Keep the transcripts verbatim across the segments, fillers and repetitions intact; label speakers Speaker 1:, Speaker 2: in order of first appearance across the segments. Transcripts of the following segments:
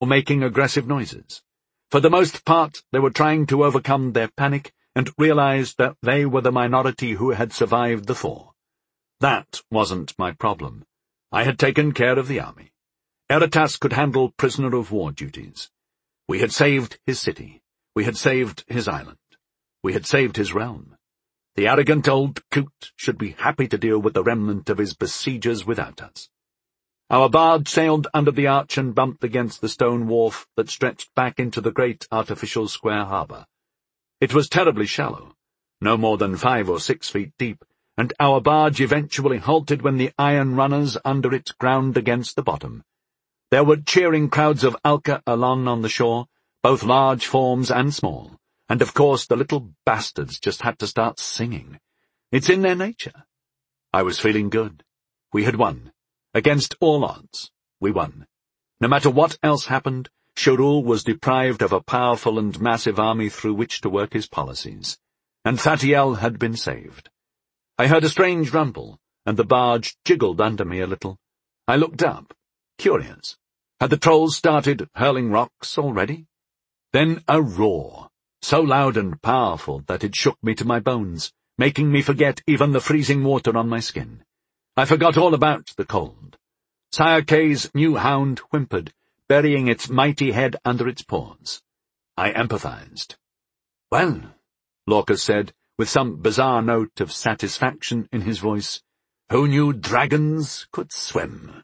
Speaker 1: or making aggressive noises. For the most part, they were trying to overcome their panic and realized that they were the minority who had survived the thaw. That wasn't my problem. I had taken care of the army. Eratas could handle prisoner-of-war duties. We had saved his city. We had saved his island. We had saved his realm. The arrogant old coot should be happy to deal with the remnant of his besiegers without us. Our barge sailed under the arch and bumped against the stone wharf that stretched back into the great artificial square harbour. It was terribly shallow, no more than five or six feet deep, and our barge eventually halted when the iron runners under it ground against the bottom. There were cheering crowds of Alka Alon on the shore, both large forms and small, and of course the little bastards just had to start singing. It's in their nature. I was feeling good. We had won. Against all odds, we won. No matter what else happened, Shurul was deprived of a powerful and massive army through which to work his policies, and Thatiel had been saved. I heard a strange rumble, and the barge jiggled under me a little. I looked up, curious. Had the trolls started hurling rocks already? Then a roar, so loud and powerful that it shook me to my bones, making me forget even the freezing water on my skin. I forgot all about the cold. Sire Kay's new hound whimpered, burying its mighty head under its paws. I empathized. "Well," Lorcas said, with some bizarre note of satisfaction in his voice, "who knew dragons could swim?"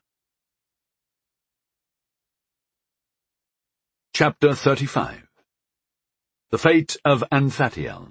Speaker 1: Chapter thirty-five. The Fate of Anthatiel.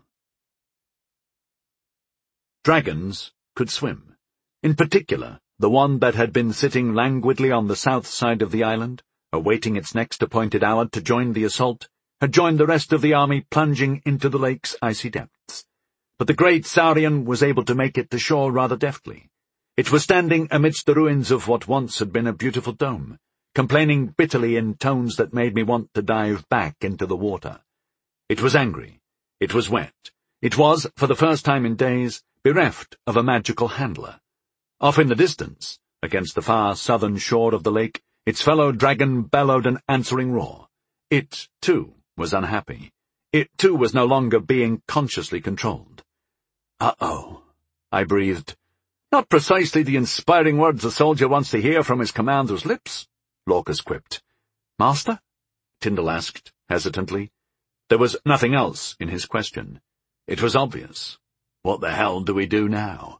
Speaker 1: Dragons could swim. In particular, the one that had been sitting languidly on the south side of the island, awaiting its next appointed hour to join the assault, had joined the rest of the army plunging into the lake's icy depths. But the great Saurian was able to make it to shore rather deftly. It was standing amidst the ruins of what once had been a beautiful dome, complaining bitterly in tones that made me want to dive back into the water. It was angry. It was wet. It was, for the first time in days, bereft of a magical handler. Off in the distance, against the far southern shore of the lake, its fellow dragon bellowed an answering roar. It, too, was unhappy. It, too, was no longer being consciously controlled. "Uh-oh," I breathed. "Not precisely the inspiring words a soldier wants to hear from his commander's lips," Lorcas quipped. "Master?" Tyndall asked, hesitantly. There was nothing else in his question. It was obvious. What the hell do we do now?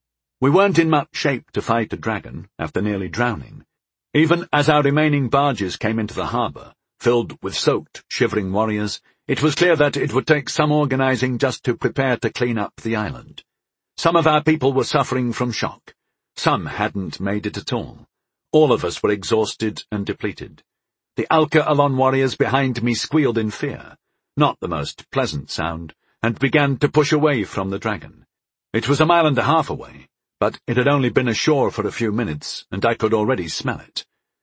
Speaker 1: We weren't in much shape to fight a dragon after nearly drowning. Even as our remaining barges came into the harbour, filled with soaked, shivering warriors, it was clear that it would take some organizing just to prepare to clean up the island. Some of our people were suffering from shock. Some hadn't made it at all. All of us were exhausted and depleted. The Alka Alon warriors behind me squealed in fear, not the most pleasant sound, and began to push away from the dragon. It was a mile and a half away, but it had only been ashore for a few minutes, and I could already smell it.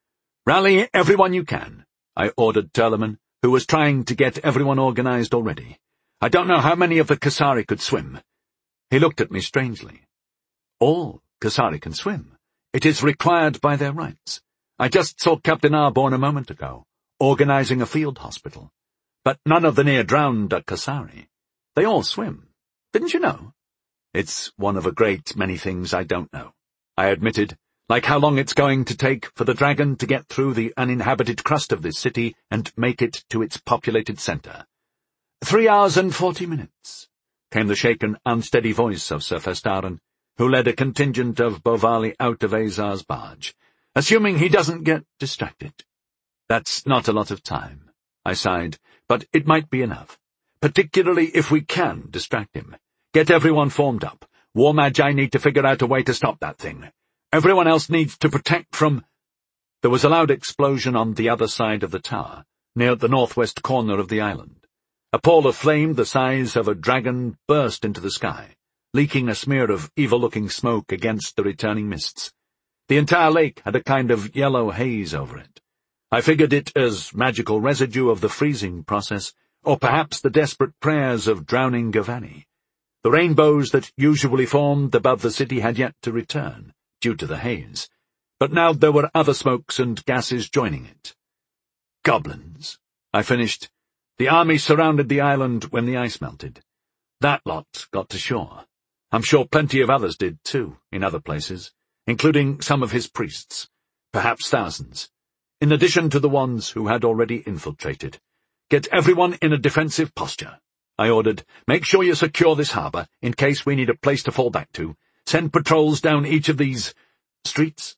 Speaker 1: "Rally everyone you can," I ordered Turleman, who was trying to get everyone organized already. "I don't know how many of the Kasari could swim." He looked at me strangely. "All Kasari can swim. It is required by their rights. I just saw Captain Arborn a moment ago, organizing a field hospital. But none of the near-drowned are Kasari. They all swim. Didn't you know?" "It's one of a great many things I don't know," I admitted, "like how long it's going to take for the dragon to get through the uninhabited crust of this city and make it to its populated center." Three hours and forty minutes," came the shaken, unsteady voice of Sir Festaren, who led a contingent of Bovali out of Azar's barge, "assuming he doesn't get distracted." "That's not a lot of time," I sighed, "but it might be enough. Particularly if we can distract him. Get everyone formed up. War Magi need to figure out a way to stop that thing. Everyone else needs to protect from—" There was a loud explosion on the other side of the tower, near the northwest corner of the island. A pall of flame the size of a dragon burst into the sky, leaking a smear of evil-looking smoke against the returning mists. The entire lake had a kind of yellow haze over it. I figured it as magical residue of the freezing process, or perhaps the desperate prayers of drowning Gavani. The rainbows that usually formed above the city had yet to return, due to the haze, but now there were other smokes and gases joining it. Goblins, I finished. The army surrounded the island when the ice melted. That lot got to shore. I'm sure plenty of others did, too, in other places, including some of his priests, perhaps thousands, in addition to the ones who had already infiltrated. Get everyone in a defensive posture, I ordered. Make sure you secure this harbour, in case we need a place to fall back to. Send patrols down each of these streets.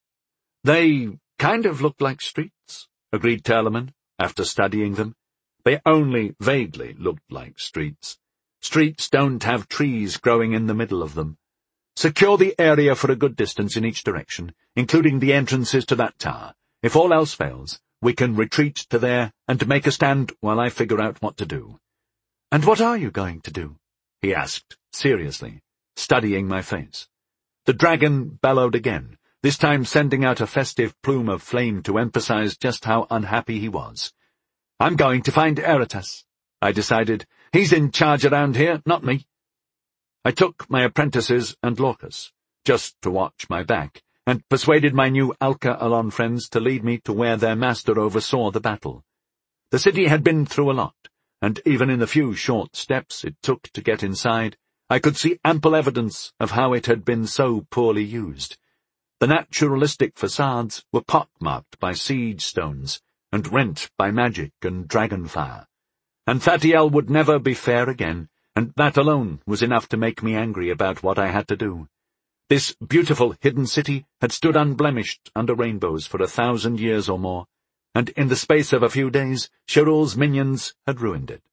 Speaker 1: They kind of looked like streets, agreed Tearlaman, after studying them. They only vaguely looked like streets. Streets don't have trees growing in the middle of them. Secure the area for a good distance in each direction, including the entrances to that tower. If all else fails, we can retreat to there and make a stand while I figure out what to do. And what are you going to do? He asked, seriously, studying my face. The dragon bellowed again, this time sending out a festive plume of flame to emphasize just how unhappy he was. I'm going to find Aratas, I decided. He's in charge around here, not me. I took my apprentices and Lorcas, just to watch my back, and persuaded my new Alca Alon friends to lead me to where their master oversaw the battle. The city had been through a lot, and even in the few short steps it took to get inside, I could see ample evidence of how it had been so poorly used. The naturalistic facades were pockmarked by siege stones, and rent by magic and dragonfire. Anthatiel would never be fair again, and that alone was enough to make me angry about what I had to do. This beautiful hidden city had stood unblemished under rainbows for a thousand years or more, and in the space of a few days, Sherul's minions had ruined it.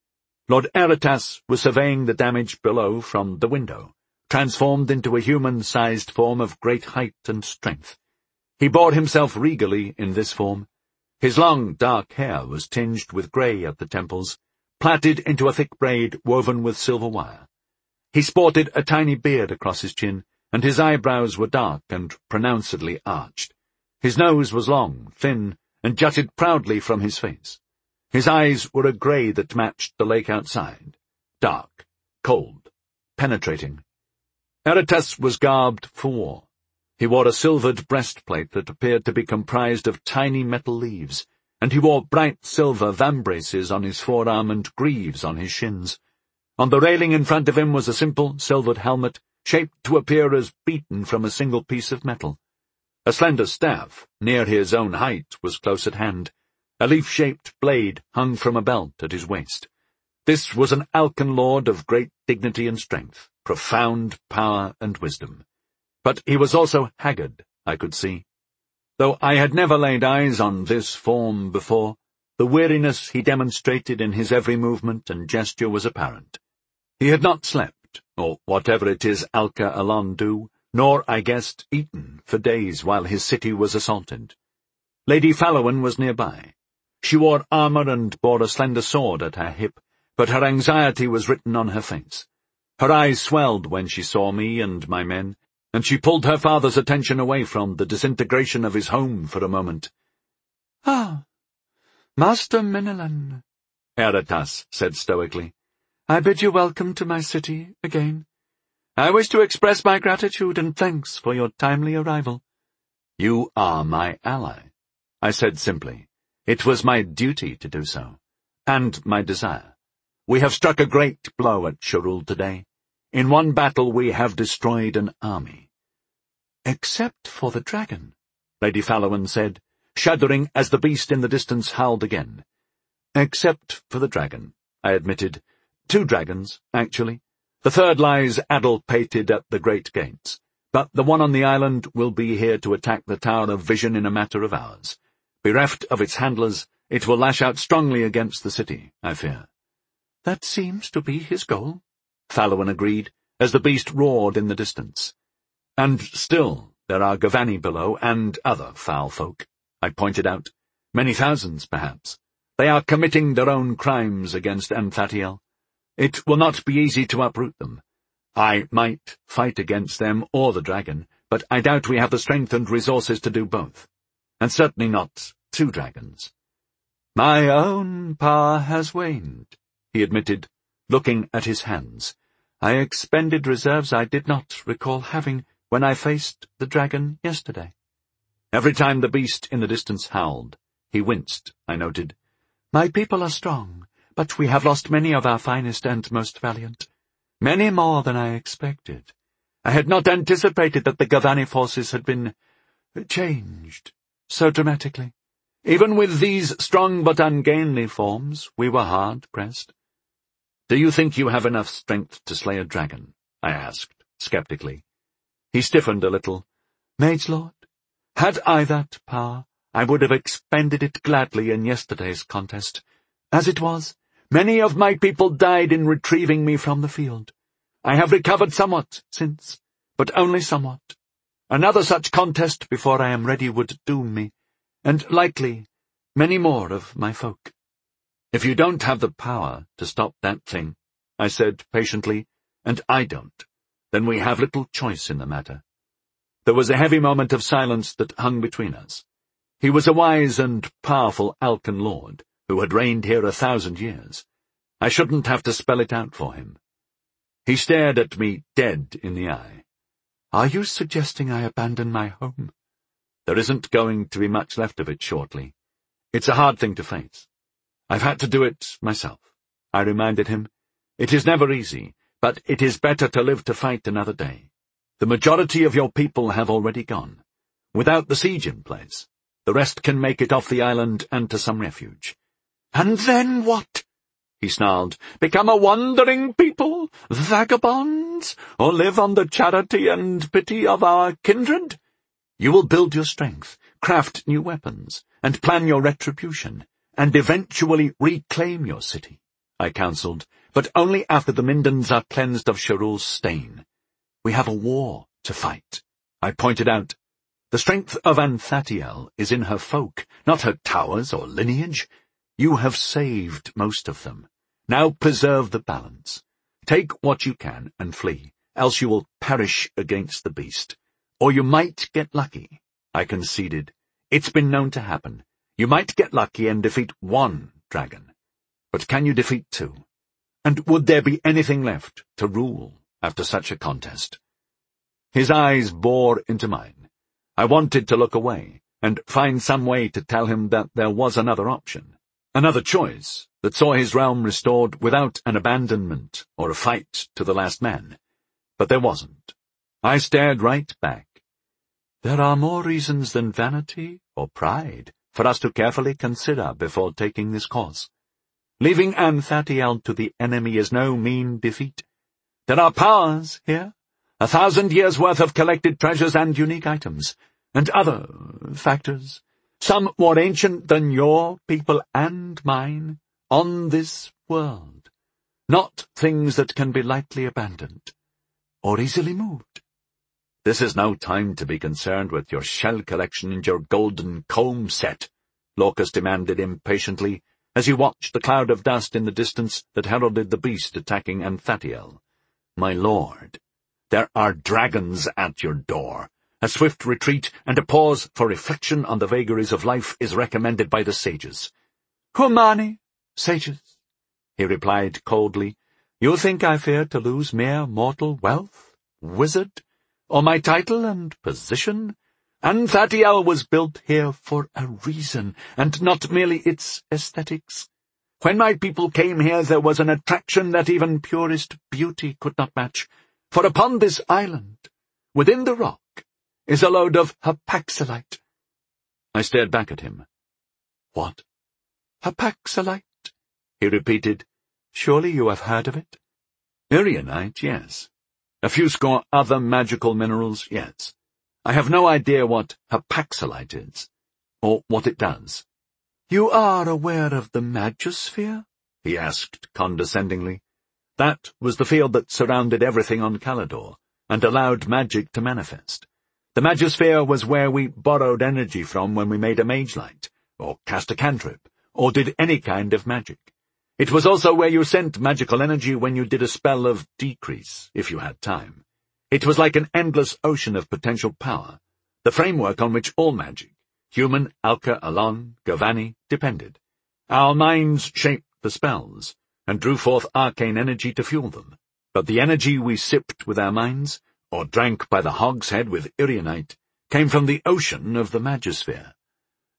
Speaker 1: Lord Aratas was surveying the damage below from the window, transformed into a human-sized form of great height and strength. He bore himself regally in this form. His long, dark hair was tinged with grey at the temples, plaited into a thick braid woven with silver wire. He sported a tiny beard across his chin, and his eyebrows were dark and pronouncedly arched. His nose was long, thin, and jutted proudly from his face. His eyes were a grey that matched the lake outside, dark, cold, penetrating. Aratas was garbed for war. He wore a silvered breastplate that appeared to be comprised of tiny metal leaves, and he wore bright silver vambraces on his forearm and greaves on his shins. On the railing in front of him was a simple silvered helmet, shaped to appear as beaten from a single piece of metal. A slender staff, near his own height, was close at hand. A leaf-shaped blade hung from a belt at his waist. This was an Alcan lord of great dignity and strength, profound power and wisdom. But he was also haggard, I could see. Though I had never laid eyes on this form before, the weariness he demonstrated in his every movement and gesture was apparent. He had not slept, or whatever it is Alca Alon do, nor, I guessed, eaten for days while his city was assaulted. Lady Fallowin was nearby. She wore armour and bore a slender sword at her hip, but her anxiety was written on her face. Her eyes swelled when she saw me and my men, and she pulled her father's attention away from the disintegration of his home for a moment. "Ah, Master Minillan," Aratas said stoically, "I bid you welcome to my city again. I wish to express my gratitude and thanks for your timely arrival." "You are my ally," I said simply. It was my duty to do so, and my desire. We have struck a great blow at Sherul today. In one battle we have destroyed an army. "Except for the dragon," Lady Fallowin said, shuddering as the beast in the distance howled again. "Except for the dragon," I admitted. "Two dragons, actually. The third lies addle-pated at the great gates, but the one on the island will be here to attack the Tower of Vision in a matter of hours. Bereft of its handlers, it will lash out strongly against the city, I fear." "That seems to be his goal," Fallowin agreed, as the beast roared in the distance. "And still, there are Gavani below, and other foul folk," I pointed out. "Many thousands, perhaps. They are committing their own crimes against Anthatiel. It will not be easy to uproot them. I might fight against them or the dragon, but I doubt we have the strength and resources to do both. And certainly not two dragons." "My own power has waned," he admitted, looking at his hands. "I expended reserves I did not recall having when I faced the dragon yesterday." Every time the beast in the distance howled, He winced, I noted. "My people are strong, but we have lost many of our finest and most valiant. Many more than I expected. I had not anticipated that the Gavani forces had been changed so dramatically. Even with these strong but ungainly forms, we were hard-pressed." "Do you think you have enough strength to slay a dragon?" I asked, sceptically. He stiffened a little. "Mage Lord, had I that power, I would have expended it gladly in yesterday's contest. As it was, many of my people died in retrieving me from the field. I have recovered somewhat since, but only somewhat. Another such contest before I am ready would doom me, and likely many more of my folk." "If you don't have the power to stop that thing," I said patiently, "and I don't, then we have little choice in the matter." There was a heavy moment of silence that hung between us. He was a wise and powerful Alkan lord, who had reigned here a thousand years. I shouldn't have to spell it out for him. He stared at me dead in the eye. "Are you suggesting I abandon my home?" "There isn't going to be much left of it shortly. It's a hard thing to face. I've had to do it myself," I reminded him. "It is never easy, but it is better to live to fight another day. The majority of your people have already gone. Without the siege in place, the rest can make it off the island and to some refuge." "And then what?" he snarled. "Become a wandering people, vagabonds, or live on the charity and pity of our kindred? You will build your strength, craft new weapons, and plan your retribution, and eventually reclaim your city," I counselled, "but only after the Mindans are cleansed of Sharul's stain. We have a war to fight." I pointed out. "The strength of Anthatiel is in her folk, not her towers or lineage. You have saved most of them. Now preserve the balance. Take what you can and flee, else you will perish against the beast. Or you might get lucky," I conceded. "It's been known to happen. You might get lucky and defeat one dragon. But can you defeat two? And would there be anything left to rule after such a contest?" His eyes bored into mine. I wanted to look away and find some way to tell him that there was another option, another choice that saw his realm restored without an abandonment or a fight to the last man. But there wasn't. I stared right back. "There are more reasons than vanity or pride for us to carefully consider before taking this course. Leaving Anthatiel to the enemy is no mean defeat. There are powers here, a thousand years' worth of collected treasures and unique items, and other factors, some more ancient than your people and mine, on this world, not things that can be lightly abandoned, or easily moved." "This is no time to be concerned with your shell collection and your golden comb set," Lorcas demanded impatiently, as he watched the cloud of dust in the distance that heralded the beast attacking Anthatiel. "My lord, there are dragons at your door. A swift retreat and a pause for reflection on the vagaries of life is recommended by the sages." "Humani, sages," he replied coldly. "You think I fear to lose mere mortal wealth, wizard, or my title and position? Anthatiel was built here for a reason, and not merely its aesthetics. When my people came here there was an attraction that even purest beauty could not match, for upon this island, within the rock, is a load of Hapaxolite." I stared back at him. "What?" "Hapaxolite," he repeated. "Surely you have heard of it?" "Irianite, yes. A few score other magical minerals, yes. I have no idea what Hapaxolite is, or what it does." "You are aware of the Magosphere?" he asked condescendingly. That was the field that surrounded everything on Calador, and allowed magic to manifest. The Magosphere was where we borrowed energy from when we made a mage light, or cast a cantrip, or did any kind of magic. It was also where you sent magical energy when you did a spell of decrease, if you had time. It was like an endless ocean of potential power, the framework on which all magic, human, Alka, Alon, Gavani, depended. Our minds shaped the spells, and drew forth arcane energy to fuel them, but the energy we sipped with our minds, or drank by the hogshead with Irianite, came from the ocean of the Magosphere.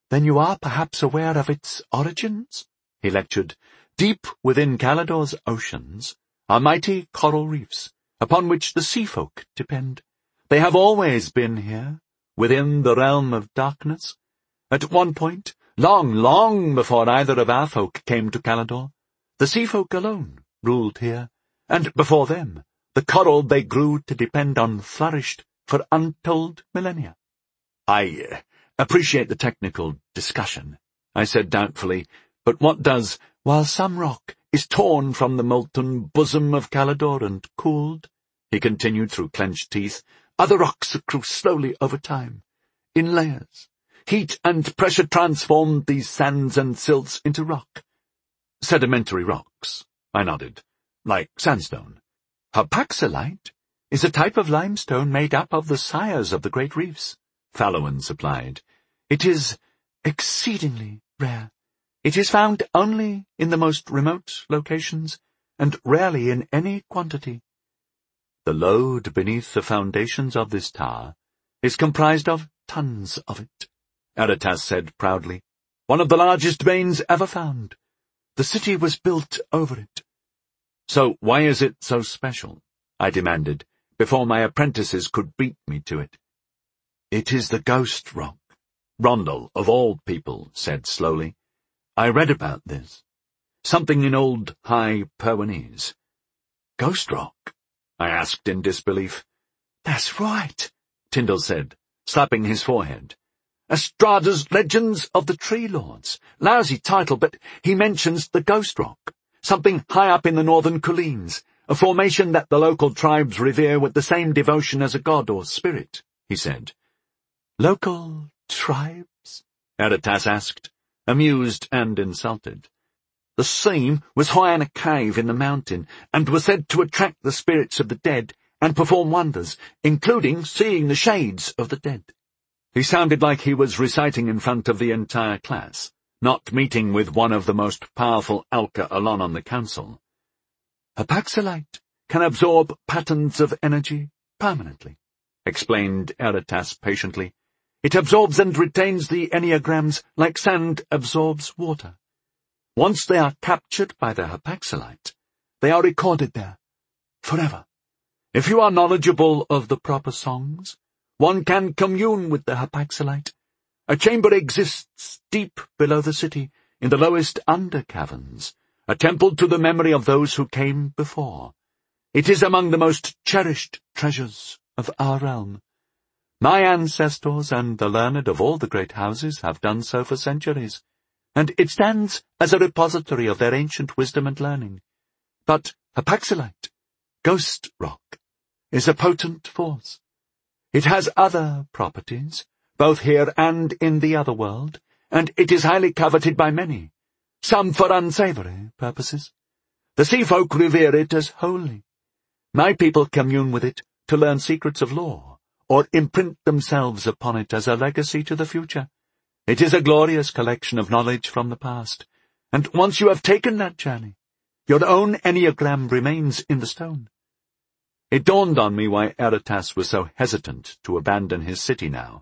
Speaker 1: "Then you are perhaps aware of its origins?" he lectured. "Deep within Calador's oceans are mighty coral reefs, upon which the sea folk depend. They have always been here, within the realm of darkness. At one point, long, long before either of our folk came to Calador, the sea folk alone ruled here, and before them, the coral they grew to depend on flourished for untold millennia." "I uh, appreciate the technical discussion," I said doubtfully, "but what does—" "While some rock is torn from the molten bosom of Calador and cooled," he continued through clenched teeth, "other rocks accrue slowly over time, in layers. Heat and pressure transformed these sands and silts into rock." "Sedimentary rocks," I nodded, "like sandstone." "Hypaxilite is a type of limestone made up of the sires of the great reefs," Fallowin supplied. "It is exceedingly rare. It is found only in the most remote locations, and rarely in any quantity. The load beneath the foundations of this tower is comprised of tons of it," Aratas said proudly. "One of the largest veins ever found. The city was built over it." "So why is it so special?" I demanded, before my apprentices could beat me to it. "It is the Ghost Rock," Rondel, of all people, said slowly. "I read about this. Something in old High Perwanese." "Ghost Rock?" I asked in disbelief. "That's right," Tyndall said, slapping his forehead. "Estrada's Legends of the Tree Lords. Lousy title, but he mentions the Ghost Rock, something high up in the northern Collines, a formation that the local tribes revere with the same devotion as a god or spirit," he said. "Local tribes?" Aratas asked, amused and insulted. "The scene was high in a cave in the mountain, and was said to attract the spirits of the dead and perform wonders, including seeing the shades of the dead." He sounded like he was reciting in front of the entire class, not meeting with one of the most powerful Alka Alon on the council. "Hypaxilite can absorb patterns of energy permanently," explained Aratas patiently. "It absorbs and retains the enneagrams like sand absorbs water. Once they are captured by the Hypaxilite, they are recorded there, forever. If you are knowledgeable of the proper songs, one can commune with the Hypaxilite. A chamber exists deep below the city, in the lowest under-caverns, a temple to the memory of those who came before. It is among the most cherished treasures of our realm. My ancestors and the learned of all the great houses have done so for centuries, and it stands as a repository of their ancient wisdom and learning. But Hypaxilite, Ghost Rock, is a potent force. It has other properties, both here and in the other world, and it is highly coveted by many, some for unsavory purposes. The sea folk revere it as holy. My people commune with it to learn secrets of lore, or imprint themselves upon it as a legacy to the future. It is a glorious collection of knowledge from the past, and once you have taken that journey, your own enneagram remains in the stone." It dawned on me why Aratas was so hesitant to abandon his city now.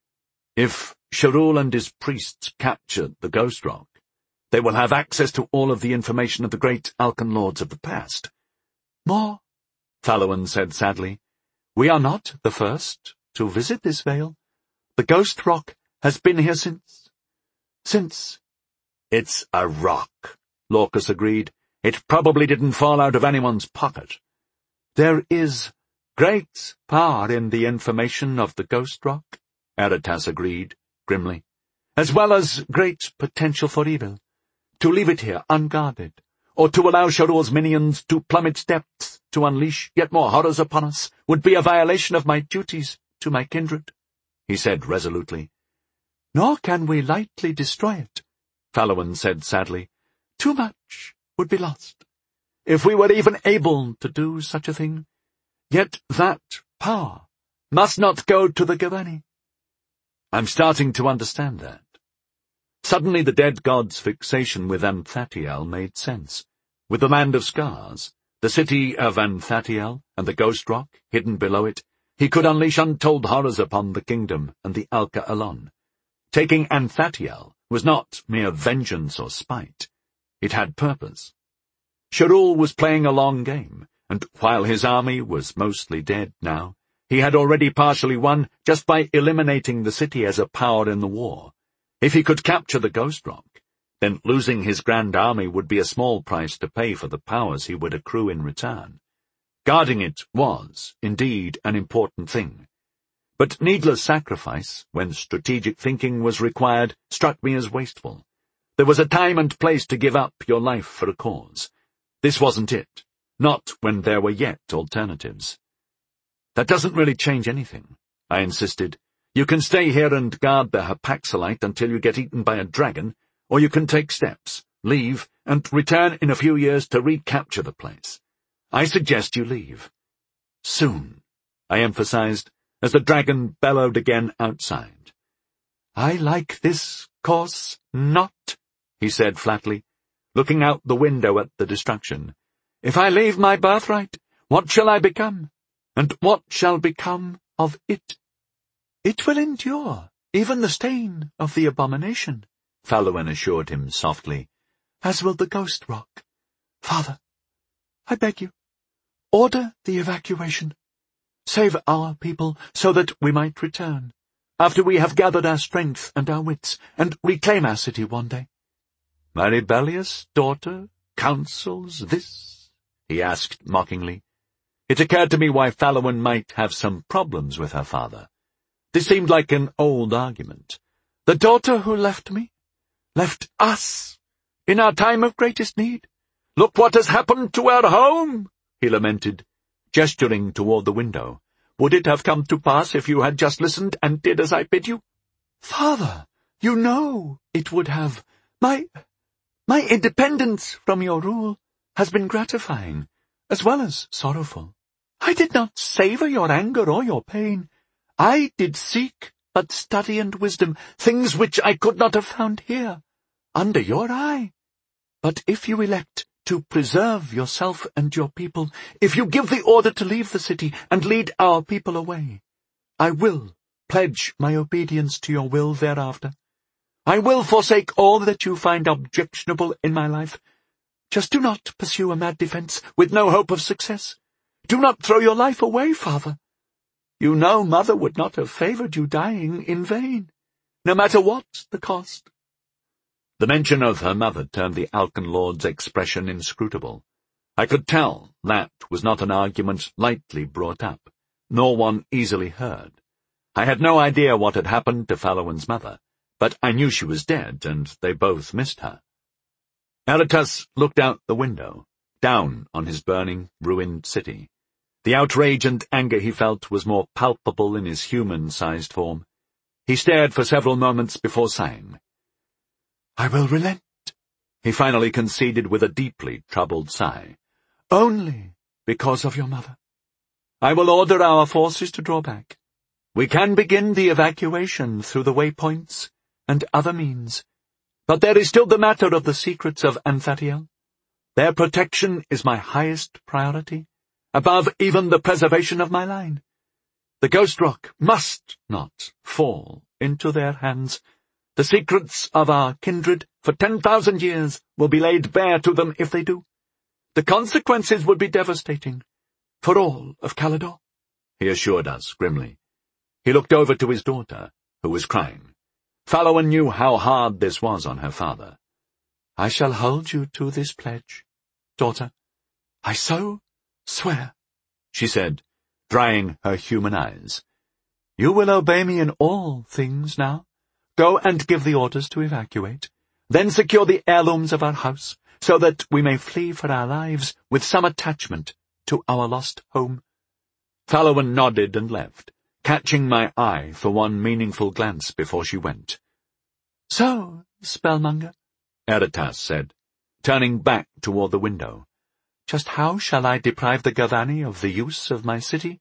Speaker 1: If Sharul and his priests capture the Ghost Rock, they will have access to all of the information of the great Alkan lords of the past. "More," Fallowin said sadly. "We are not the first to visit this vale. The Ghost Rock has been here since... since—" "It's a rock," Lorcas agreed. "It probably didn't fall out of anyone's pocket." "There is great power in the information of the Ghost Rock," Aratas agreed, grimly, "as well as great potential for evil. To leave it here unguarded, or to allow Sharul's minions to plumb its depths to unleash yet more horrors upon us, would be a violation of my duties to my kindred," he said resolutely. "Nor can we lightly destroy it," Fallowin said sadly. "Too much would be lost, if we were even able to do such a thing. Yet that power must not go to the Gavani." I'm starting to understand that. Suddenly the dead god's fixation with Anthatiel made sense. With the Land of Scars, the city of Anthatiel, and the Ghost Rock hidden below it, he could unleash untold horrors upon the kingdom and the Alka Alon. Taking Anthatiel was not mere vengeance or spite. It had purpose. Shahrul was playing a long game, and while his army was mostly dead now, he had already partially won just by eliminating the city as a power in the war. If he could capture the Ghost Rock, then losing his grand army would be a small price to pay for the powers he would accrue in return. Guarding it was, indeed, an important thing. But needless sacrifice, when strategic thinking was required, struck me as wasteful. There was a time and place to give up your life for a cause. This wasn't it, not when there were yet alternatives. That doesn't really change anything, I insisted. You can stay here and guard the Hapaxalite until you get eaten by a dragon, or you can take steps, leave, and return in a few years to recapture the place. I suggest you leave. Soon, I emphasized, as the dragon bellowed again outside. I like this course not, he said flatly, looking out the window at the destruction. If I leave my birthright, what shall I become? And what shall become of it? It will endure, even the stain of the abomination, Falawan assured him softly, as will the Ghost Rock. Father, I beg you, order the evacuation. Save our people so that we might return, after we have gathered our strength and our wits, and reclaim our city one day. My rebellious daughter counsels this? He asked mockingly. It occurred to me why Falawan might have some problems with her father. This seemed like an old argument. The daughter who left me, left us, in our time of greatest need. Look what has happened to our home, he lamented, gesturing toward the window. Would it have come to pass if you had just listened and did as I bid you? Father, you know it would have. My, my independence from your rule has been gratifying, as well as sorrowful. I did not savour your anger or your pain. I did seek but study and wisdom, things which I could not have found here, under your eye. But if you elect to preserve yourself and your people, if you give the order to leave the city and lead our people away, I will pledge my obedience to your will thereafter. I will forsake all that you find objectionable in my life. Just do not pursue a mad defence with no hope of success. Do not throw your life away, father. You know mother would not have favoured you dying in vain, no matter what the cost. The mention of her mother turned the Alkan Lord's expression inscrutable. I could tell that was not an argument lightly brought up, nor one easily heard. I had no idea what had happened to Falawan's mother, but I knew she was dead, and they both missed her. Aratus looked out the window, down on his burning, ruined city. The outrage and anger he felt was more palpable in his human-sized form. He stared for several moments before sighing. I will relent, he finally conceded with a deeply troubled sigh. Only because of your mother. I will order our forces to draw back. We can begin the evacuation through the waypoints and other means. But there is still the matter of the secrets of Anthatiel. Their protection is my highest priority, above even the preservation of my line. The Ghost Rock must not fall into their hands. The secrets of our kindred for ten thousand years will be laid bare to them if they do. The consequences would be devastating, for all of Caledor, he assured us grimly. He looked over to his daughter, who was crying. Falawan knew how hard this was on her father. I shall hold you to this pledge, daughter. I so swear, she said, drying her human eyes. You will obey me in all things now. Go and give the orders to evacuate. Then secure the heirlooms of our house, so that we may flee for our lives with some attachment to our lost home. Falawan nodded and left, catching my eye for one meaningful glance before she went. So, spellmonger, Aratus said, turning back toward the window. Just how shall I deprive the Gavani of the use of my city?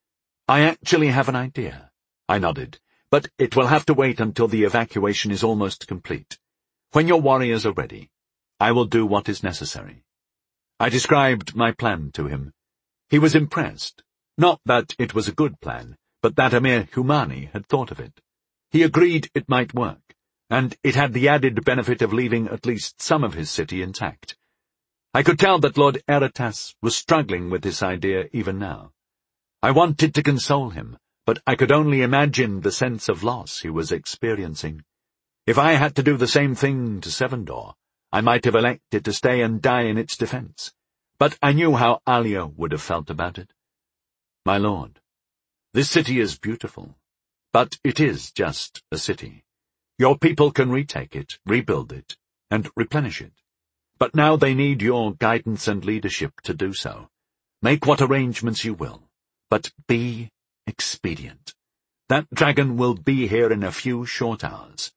Speaker 1: I actually have an idea, I nodded, but it will have to wait until the evacuation is almost complete. When your warriors are ready, I will do what is necessary. I described my plan to him. He was impressed, not that it was a good plan, but that Emir Humani had thought of it. He agreed it might work, and it had the added benefit of leaving at least some of his city intact. I could tell that Lord Aretas was struggling with this idea even now. I wanted to console him, but I could only imagine the sense of loss he was experiencing. If I had to do the same thing to Sevendor, I might have elected to stay and die in its defence, but I knew how Alia would have felt about it. My lord, this city is beautiful, but it is just a city. Your people can retake it, rebuild it, and replenish it. But now they need your guidance and leadership to do so. Make what arrangements you will, but be expedient. That dragon will be here in a few short hours.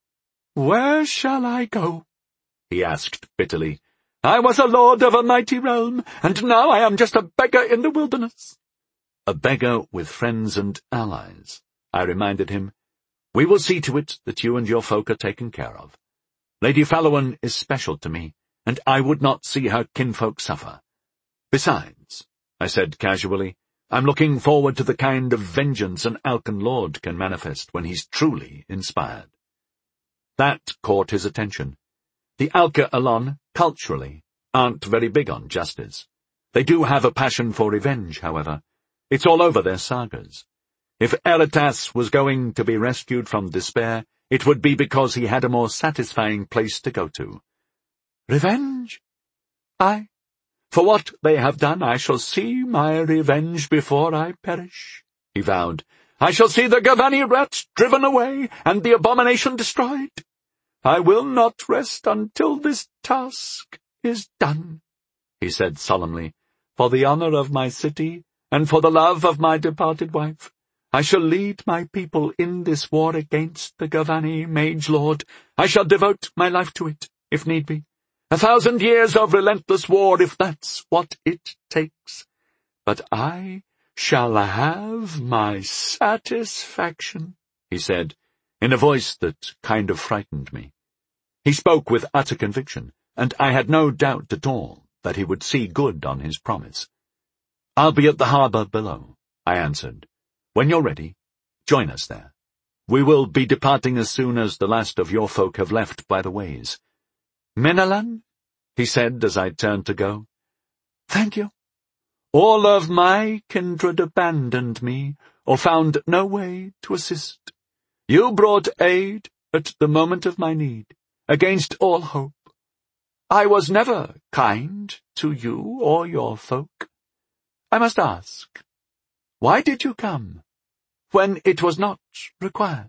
Speaker 2: "Where shall I go?"
Speaker 1: he asked bitterly.
Speaker 2: "I was a lord of a mighty realm, and now I am just a beggar in the wilderness."
Speaker 1: A beggar with friends and allies, I reminded him. We will see to it that you and your folk are taken care of. Lady Fallowen is special to me, and I would not see her kinfolk suffer. Besides, I said casually, I'm looking forward to the kind of vengeance an Alkan lord can manifest when he's truly inspired. That caught his attention. The Alka Alon, culturally, aren't very big on justice. They do have a passion for revenge, however. It's all over their sagas. If Aretas was going to be rescued from despair, it would be because he had a more satisfying place to go to.
Speaker 2: Revenge? Aye. For what they have done, I shall see my revenge before I perish, he vowed. I shall see the Gavani rats driven away, and the abomination destroyed. I will not rest until this task is done, he said solemnly. For the honour of my city, and for the love of my departed wife, I shall lead my people in this war against the Gavani mage lord. I shall devote my life to it, if need be. A thousand years of relentless war, if that's what it takes. But I shall have my satisfaction, he said, in a voice that kind of frightened me. He spoke with utter conviction, and I had no doubt at all that he would see good on his promise. I'll be at the harbour below, I answered. When you're ready, join us there. We will be departing as soon as the last of your folk have left by the ways. Menalan? He said as I turned to go. Thank you. All of my kindred abandoned me, or found no way to assist. You brought aid at the moment of my need, against all hope. I was never kind to you or your folk. I must ask, why did you come, when it was not required?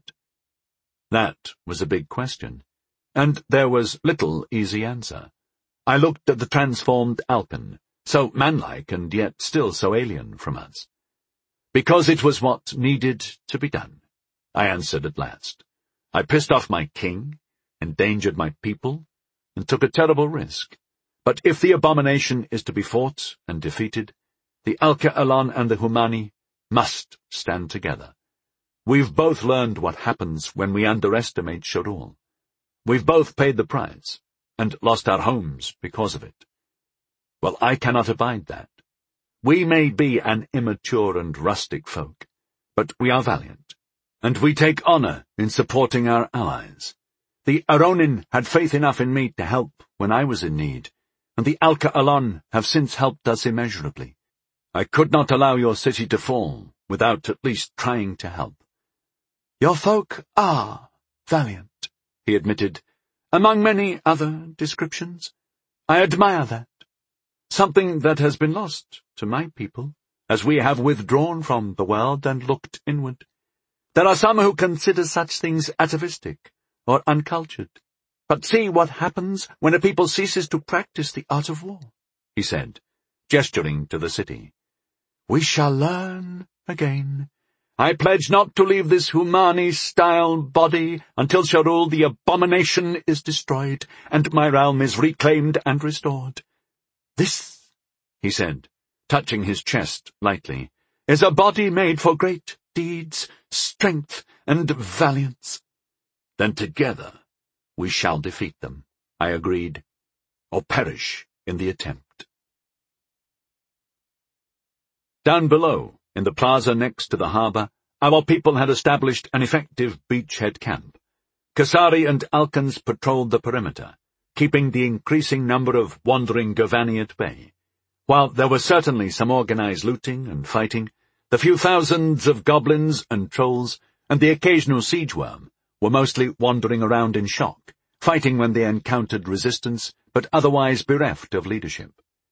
Speaker 1: That was a big question, and there was little easy answer. I looked at the transformed Alkan, so manlike and yet still so alien from us. Because it was what needed to be done, I answered at last. I pissed off my king, endangered my people, and took a terrible risk. But if the abomination is to be fought and defeated, the Alka Alon and the Humani must stand together. We've both learned what happens when we underestimate Shadul. We've both paid the price, and lost our homes because of it. Well, I cannot abide that. We may be an immature and rustic folk, but we are valiant, and we take honour in supporting our allies. The Aronin had faith enough in me to help when I was in need, and the Alka Alon have since helped us immeasurably. I could not allow your city to fall without at least trying to help.
Speaker 2: Your folk are valiant, he admitted, among many other descriptions. I admire that. Something that has been lost to my people, as we have withdrawn from the world and looked inward. There are some who consider such things atavistic or uncultured. But see what happens when a people ceases to practice the art of war, he said, gesturing to the city. We shall learn again. I pledge not to leave this Humani-style body until Shadul the abomination is destroyed and my realm is reclaimed and restored. This, he said, touching his chest lightly, is a body made for great deeds, strength, and valiance. Then together we shall defeat them, I agreed, or perish in the attempt. Down below, in the plaza next to the harbour,
Speaker 1: our people had established an effective beachhead camp. Kasari and Alkans patrolled the perimeter, keeping the increasing number of wandering Gavani at bay. While there was certainly some organized looting and fighting, the few thousands of goblins and trolls and the occasional siege worm were mostly wandering around in shock, fighting when they encountered resistance, but otherwise bereft of leadership.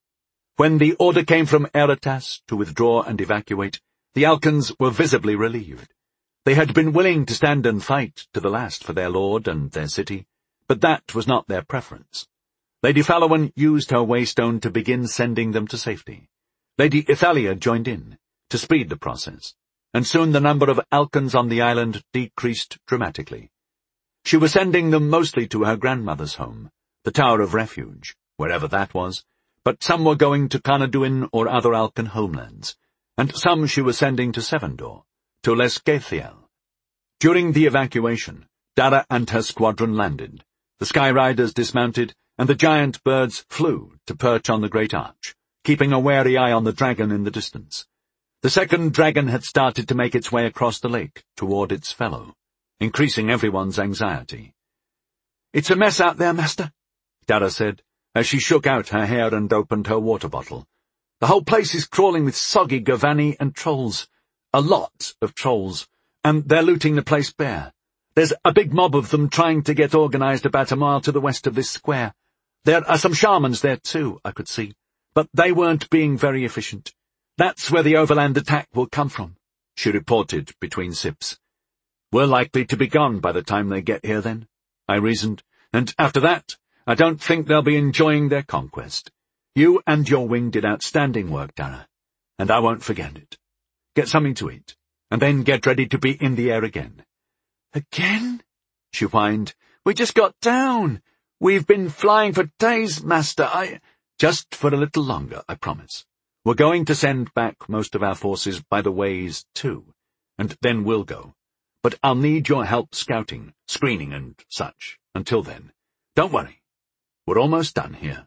Speaker 1: When the order came from Aretas to withdraw and evacuate, the Alkans were visibly relieved. They had been willing to stand and fight to the last for their lord and their city, but that was not their preference. Lady Falawan used her waystone to begin sending them to safety. Lady Ithalia joined in, to speed the process, and soon the number of Alkans on the island decreased dramatically. She was sending them mostly to her grandmother's home, the Tower of Refuge, wherever that was, but some were going to Carnaduin or other Alkan homelands, and some she was sending to Sevendor, to Lescathiel. During the evacuation, Dara and her squadron landed. The Sky Riders dismounted, and the giant birds flew to perch on the great arch, keeping a wary eye on the dragon in the distance. The second dragon had started to make its way across the lake toward its fellow, increasing everyone's anxiety. "It's a mess out there, master," Dara said, as she shook out her hair and opened her water bottle. "The whole place is crawling with soggy Gavani and trolls. A lot of trolls, and they're looting the place bare. There's a big mob of them trying to get organized about a mile to the west of this square. There are some shamans there too, I could see, but they weren't being very efficient. That's where the overland attack will come from," she reported between sips. "We're likely to be gone by the time they get here then," I reasoned, "and after that, I don't think they'll be enjoying their conquest. You and your wing did outstanding work, Dara, and I won't forget it. Get something to eat, and then get ready to be in the air again." "Again?" she whined. "We just got down. We've been flying for days, master. I—" "Just for a little longer, I promise. We're going to send back most of our forces by the ways, too, and then we'll go. But I'll need your help scouting, screening, and such. Until then, don't worry. We're almost done here."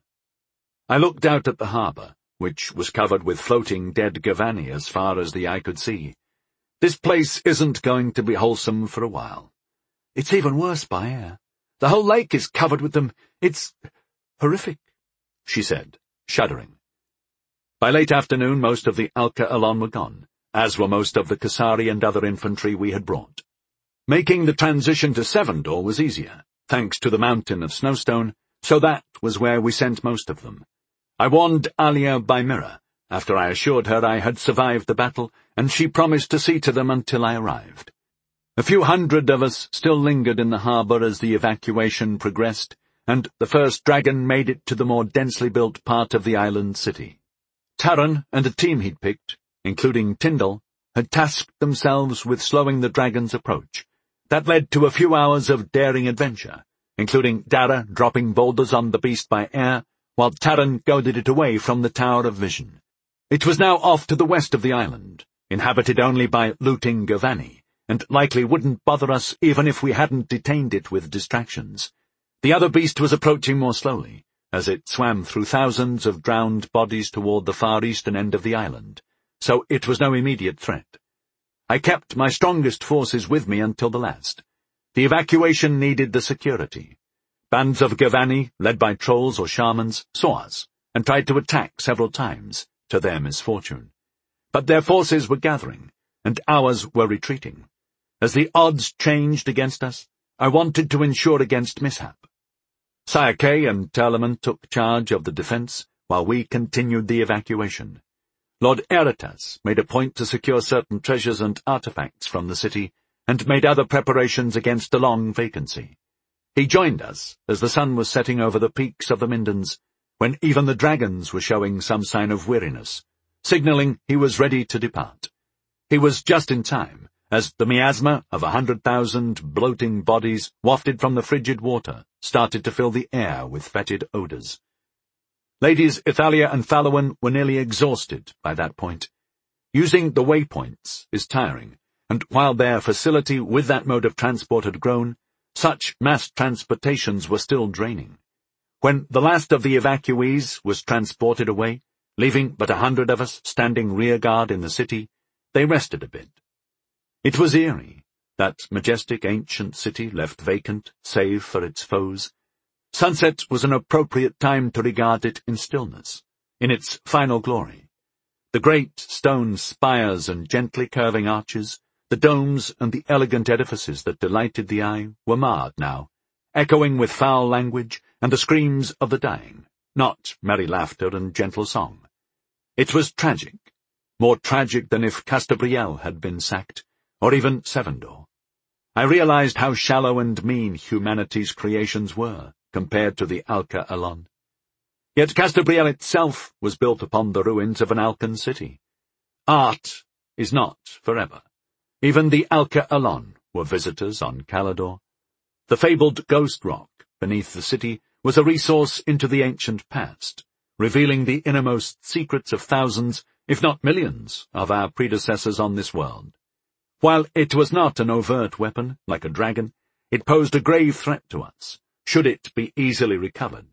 Speaker 1: I looked out at the harbour, which was covered with floating dead Gavani as far as the eye could see. This place isn't going to be wholesome for a while. "It's even worse by air. The whole lake is covered with them. It's horrific," she said, shuddering. By late afternoon, most of the Alka Alon were gone, as were most of the Kasari and other infantry we had brought. Making the transition to Sevendor was easier, thanks to the mountain of snowstone, so that was where we sent most of them. I warned Alia by mirror, after I assured her I had survived the battle, and she promised to see to them until I arrived. A few hundred of us still lingered in the harbour as the evacuation progressed, and the first dragon made it to the more densely built part of the island city. Taran and a team he'd picked, including Tyndall, had tasked themselves with slowing the dragon's approach. That led to a few hours of daring adventure, including Dara dropping boulders on the beast by air, while Taran goaded it away from the Tower of Vision. It was now off to the west of the island, inhabited only by looting Gavani, and likely wouldn't bother us even if we hadn't detained it with distractions. The other beast was approaching more slowly, as it swam through thousands of drowned bodies toward the far eastern end of the island, so it was no immediate threat. I kept my strongest forces with me until the last. The evacuation needed the security. Bands of Gavani, led by trolls or shamans, saw us, and tried to attack several times, to their misfortune. But their forces were gathering, and ours were retreating. As the odds changed against us, I wanted to ensure against mishap. Sayake and Terleman took charge of the defence, while we continued the evacuation. Lord Aretas made a point to secure certain treasures and artefacts from the city, and made other preparations against a long vacancy. He joined us as the sun was setting over the peaks of the Mindans, when even the dragons were showing some sign of weariness, signalling he was ready to depart. He was just in time, as the miasma of a hundred thousand bloating bodies wafted from the frigid water started to fill the air with fetid odours. Ladies Ithalia and Falawan were nearly exhausted by that point. Using the waypoints is tiring, and while their facility with that mode of transport had grown, such mass transportations were still draining. When the last of the evacuees was transported away, leaving but a hundred of us standing rearguard in the city, they rested a bit. It was eerie, that majestic ancient city left vacant, save for its foes. Sunset was an appropriate time to regard it in stillness, in its final glory. The great stone spires and gently curving arches, the domes and the elegant edifices that delighted the eye, were marred now, echoing with foul language and the screams of the dying, not merry laughter and gentle song. It was tragic, more tragic than if Castabriel had been sacked, or even Sevendor. I realized how shallow and mean humanity's creations were, compared to the Alca Alon. Yet Castabriel itself was built upon the ruins of an Alcan city. Art is not forever. Even the Alca Alon were visitors on Calador. The fabled ghost rock beneath the city was a resource into the ancient past, revealing the innermost secrets of thousands, if not millions, of our predecessors on this world. While it was not an overt weapon, like a dragon, it posed a grave threat to us, should it be easily recovered.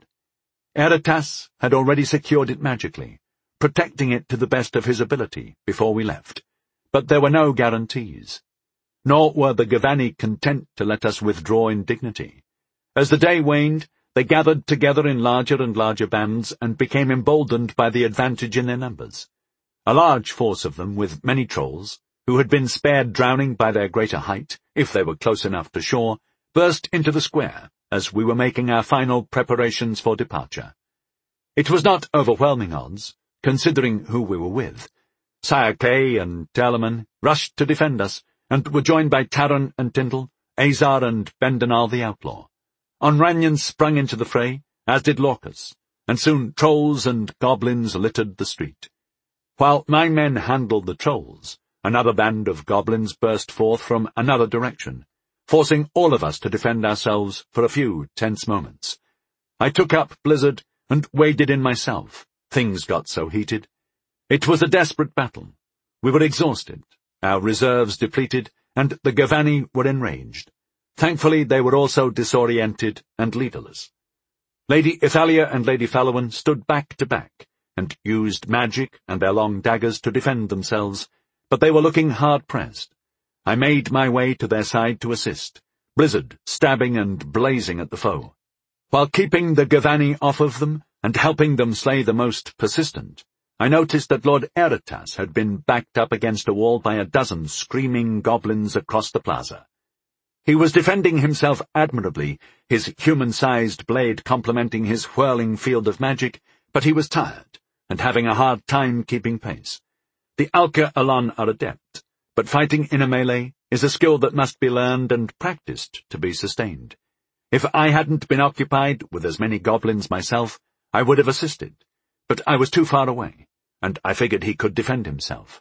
Speaker 1: Eratas had already secured it magically, protecting it to the best of his ability before we left, but there were no guarantees. Nor were the Gavani content to let us withdraw in dignity. As the day waned, they gathered together in larger and larger bands and became emboldened by the advantage in their numbers. A large force of them, with many trolls, who had been spared drowning by their greater height, if they were close enough to shore, burst into the square as we were making our final preparations for departure. It was not overwhelming odds, considering who we were with. Sire Kay and Telemon rushed to defend us, and were joined by Taran and Tyndall, Azar and Bendenal the outlaw. Onranyan sprung into the fray, as did Lorcas, and soon trolls and goblins littered the street. While my men handled the trolls, another band of goblins burst forth from another direction, forcing all of us to defend ourselves for a few tense moments. I took up Blizzard and waded in myself. Things got so heated. It was a desperate battle. We were exhausted, our reserves depleted, and the Gavani were enraged. Thankfully, they were also disoriented and leaderless. Lady Ithalia and Lady Fallowin stood back to back, and used magic and their long daggers to defend themselves, but they were looking hard-pressed. I made my way to their side to assist, Blizzard stabbing and blazing at the foe. While keeping the Gavani off of them and helping them slay the most persistent, I noticed that Lord Eratas had been backed up against a wall by a dozen screaming goblins across the plaza. He was defending himself admirably, his human-sized blade complementing his whirling field of magic, but he was tired, and having a hard time keeping pace. The Alca Alon are adept, but fighting in a melee is a skill that must be learned and practiced to be sustained. If I hadn't been occupied with as many goblins myself, I would have assisted, but I was too far away, and I figured he could defend himself.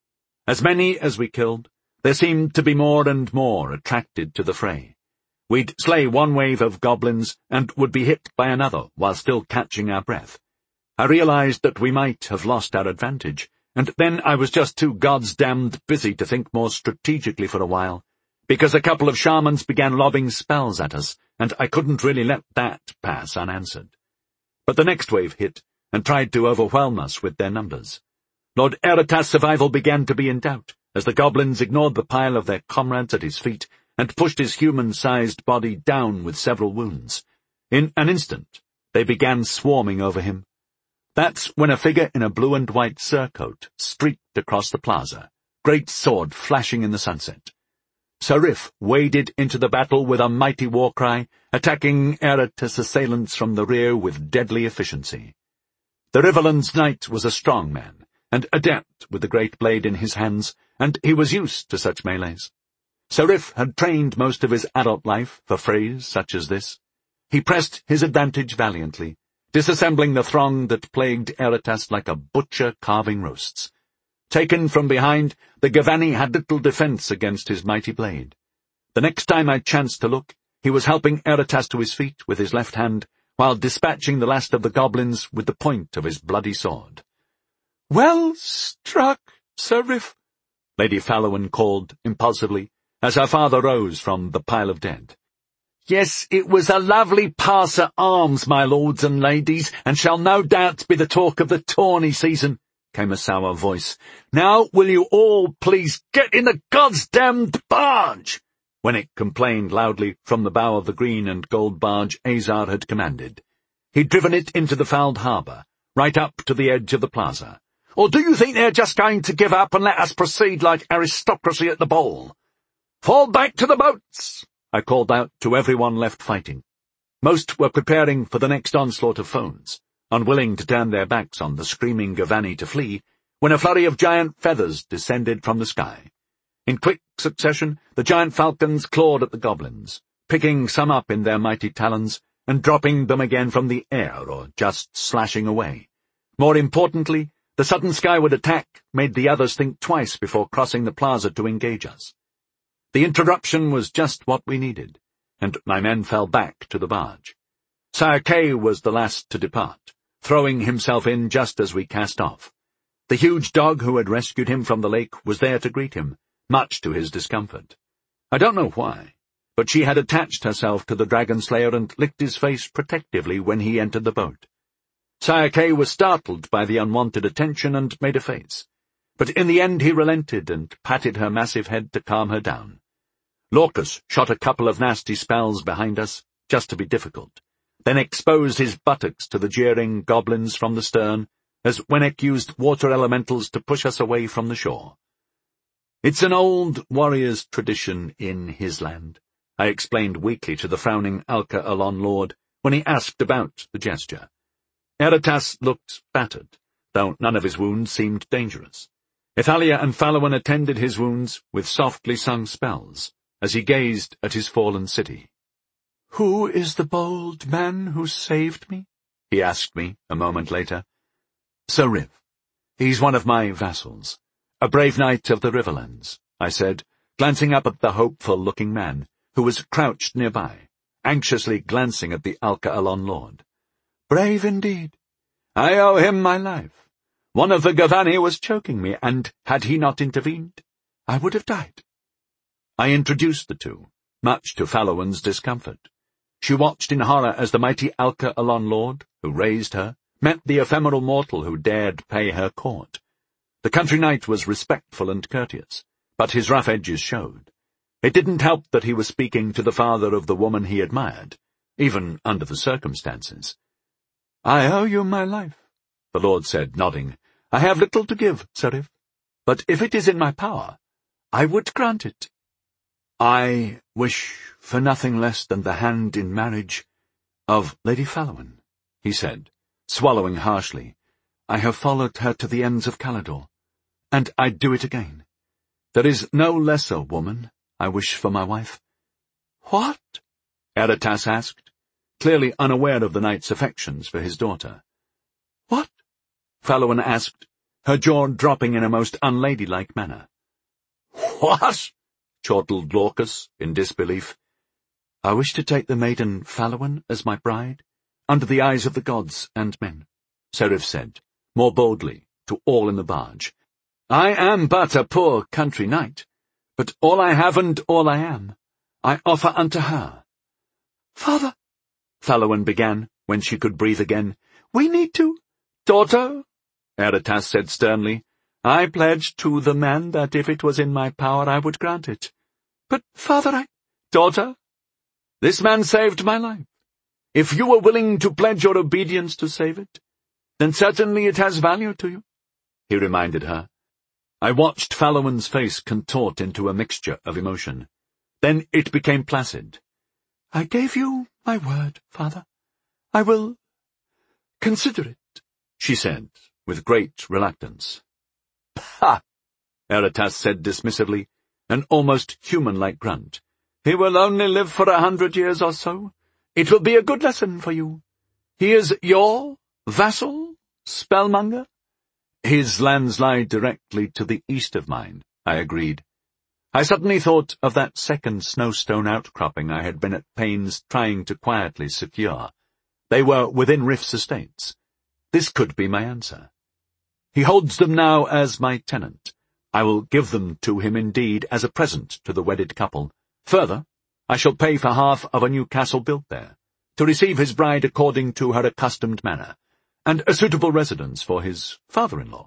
Speaker 1: As many as we killed, there seemed to be more and more attracted to the fray. We'd slay one wave of goblins and would be hit by another while still catching our breath. I realized that we might have lost our advantage, and then I was just too goddamned busy to think more strategically for a while, because a couple of shamans began lobbing spells at us, and I couldn't really let that pass unanswered. But the next wave hit, and tried to overwhelm us with their numbers. Lord Eratas' survival began to be in doubt, as the goblins ignored the pile of their comrades at his feet, and pushed his human-sized body down with several wounds. In an instant, they began swarming over him. That's when a figure in a blue and white surcoat streaked across the plaza, great sword flashing in the sunset. Sarif waded into the battle with a mighty war cry, attacking Eratas' assailants from the rear with deadly efficiency. The Riverlands knight was a strong man, and adept with the great blade in his hands, and he was used to such melees. Sarif had trained most of his adult life for frays such as this. He pressed his advantage valiantly, disassembling the throng that plagued Eratas like a butcher carving roasts. Taken from behind, the Gavani had little defense against his mighty blade. The next time I chanced to look, he was helping Eratas to his feet with his left hand, while dispatching the last of the goblins with the point of his bloody sword. "Well struck, Sarif," Lady Fallowin called impulsively, as her father rose from the pile of dead. "Yes, it was a lovely pass at arms, my lords and ladies, and shall no doubt be the talk of the tourney season," came a sour voice. "Now will you all please get in the goddamned barge?" Winnick complained loudly from the bow of the green and gold barge Azar had commanded. He'd driven it into the fouled harbour, right up to the edge of the plaza. "Or do you think they're just going to give up and let us proceed like aristocracy at the ball? Fall back to the boats!" I called out to everyone left fighting. Most were preparing for the next onslaught of phones, unwilling to turn their backs on the screaming Gavani to flee, when a flurry of giant feathers descended from the sky. In quick succession, the giant falcons clawed at the goblins, picking some up in their mighty talons and dropping them again from the air or just slashing away. More importantly, the sudden skyward attack made the others think twice before crossing the plaza to engage us. The interruption was just what we needed, and my men fell back to the barge. Sire Kay was the last to depart, throwing himself in just as we cast off. The huge dog who had rescued him from the lake was there to greet him, much to his discomfort. I don't know why, but she had attached herself to the dragon slayer and licked his face protectively when he entered the boat. Sire Kay was startled by the unwanted attention and made a face, but in the end he relented and patted her massive head to calm her down. Lorcas shot a couple of nasty spells behind us, just to be difficult, then exposed his buttocks to the jeering goblins from the stern, as Winnick used water elementals to push us away from the shore. "It's an old warrior's tradition in his land," I explained weakly to the frowning Alka Alon Lord when he asked about the gesture. Eratas looked battered, though none of his wounds seemed dangerous. Ithalia and Falawan attended his wounds with softly sung spells, as he gazed at his fallen city. "Who is the bold man who saved me?" he asked me a moment later. "Sir Riv. He's one of my vassals. A brave knight of the Riverlands," I said, glancing up at the hopeful-looking man, who was crouched nearby, anxiously glancing at the Alka Alon Lord. "Brave indeed. I owe him my life. One of the Gavani was choking me, and had he not intervened, I would have died." I introduced the two, much to Falawan's discomfort. She watched in horror as the mighty Alka Alon Lord, who raised her, met the ephemeral mortal who dared pay her court. The country knight was respectful and courteous, but his rough edges showed. It didn't help that he was speaking to the father of the woman he admired, even under the circumstances. "I owe you my life," the Lord said, nodding. "I have little to give, Serif, but if it is in my power, I would grant it." "I wish for nothing less than the hand in marriage of Lady Falawan," he said, swallowing harshly. "I have followed her to the ends of Calador, and I'd do it again. There is no lesser woman I wish for my wife." "What?" Eratas asked, clearly unaware of the knight's affections for his daughter. "What?" Falawan asked, her jaw dropping in a most unladylike manner. "What?" chortled Lorcas in disbelief. "I wish to take the maiden Falawan as my bride, under the eyes of the gods and men," Serif said, more boldly, to all in the barge. "I am but a poor country knight, but all I have and all I am, I offer unto her." "Father," Falawan began, when she could breathe again, "we need to—" "Daughter," Eratas said sternly, "I pledged to the man that if it was in my power I would grant it." "But, father, I—" "Daughter, this man saved my life. If you were willing to pledge your obedience to save it, then certainly it has value to you," he reminded her. I watched Falawan's face contort into a mixture of emotion. Then it became placid. "I gave you my word, father. I will consider it," she said, with great reluctance. "Ha!" Eratas said dismissively, an almost human-like grunt. "He will only live for a hundred years or so. It will be a good lesson for you. He is your vassal, spellmonger?" "His lands lie directly to the east of mine," I agreed. I suddenly thought of that second snowstone outcropping I had been at pains trying to quietly secure. They were within Riff's estates. This could be my answer. "He holds them now as my tenant. I will give them to him indeed as a present to the wedded couple. Further, I shall pay for half of a new castle built there, to receive his bride according to her accustomed manner, and a suitable residence for his father-in-law."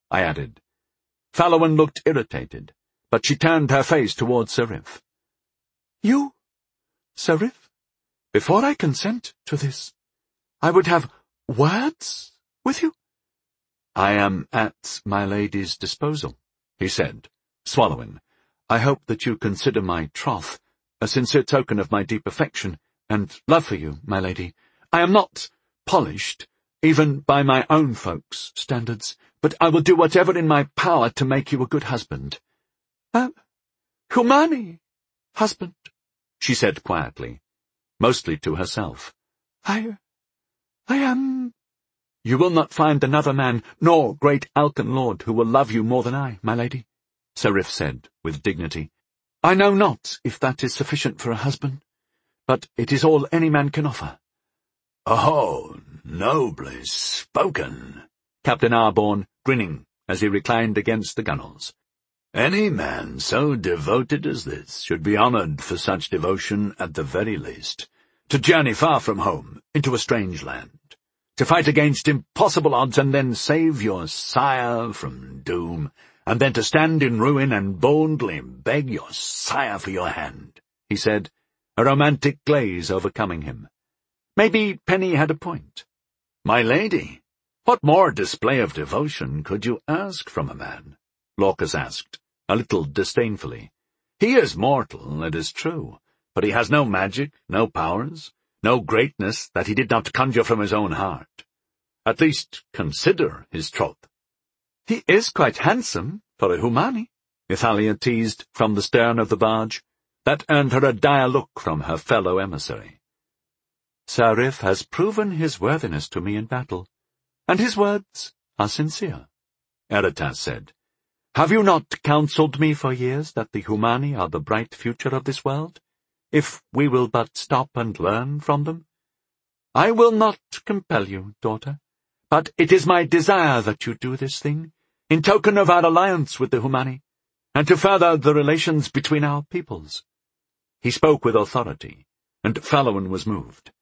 Speaker 1: I added. Fallowen looked irritated, but she turned her face towards Serif. You, Serif, before I consent to this, I would have words with you? I am at my lady's disposal, he said, swallowing. I hope that you consider my troth a sincere token of my deep affection and love for you, my lady. I am not polished, even by my own folks' standards, but I will do whatever in my power to make you a good husband. A humani husband, she said quietly, mostly to herself. I, I am... You will not find another man, nor great Alkan Lord, who will love you more than I, my lady, Serif said with dignity. I know not if that is sufficient for a husband, but it is all any man can offer.
Speaker 2: Oh, nobly spoken,
Speaker 1: Captain Arborn, grinning as he reclined against the gunwales.
Speaker 2: Any man so devoted as this should be honoured for such devotion at the very least. To journey far from home, into a strange land, to fight against impossible odds and then save your sire from doom, and then to stand in ruin and boldly beg your sire for your hand, he said, a romantic glaze overcoming him. Maybe Penny had a point. My lady, what more display of devotion could you ask from a man? Lorcas asked, a little disdainfully. He is mortal, it is true, but he has no magic, no powers, no greatness that he did not conjure from his own heart. At least consider his troth.
Speaker 1: He is quite handsome for a humani, Ithalia teased from the stern of the barge. That earned her a dire look from her fellow emissary. Serif has proven his worthiness to me in battle, and his words are sincere, Eritas said. Have you not counselled me for years that the humani are the bright future of this world, if we will but stop and learn from them? I will not compel you, daughter, but it is my desire that you do this thing, in token of our alliance with the humani, and to further the relations between our peoples. He spoke with authority, and Fallowen was moved.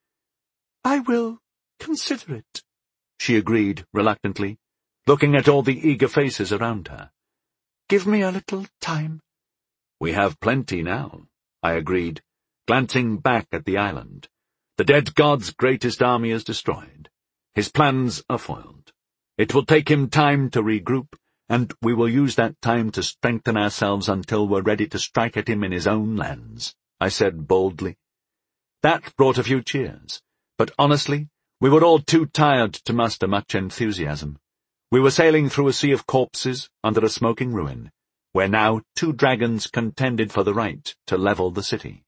Speaker 1: I will consider it, she agreed reluctantly, looking at all the eager faces around her. Give me a little time.
Speaker 2: We have plenty now, I agreed, glancing back at the island. The dead god's greatest army is destroyed. His plans are foiled. It will take him time to regroup, and we will use that time to strengthen ourselves until we're ready to strike at him in his own lands, I said boldly. That brought a few cheers, but honestly, we were all too tired to muster much enthusiasm. We were sailing through a sea of corpses under a smoking ruin, where now two dragons contended for the right to level the city.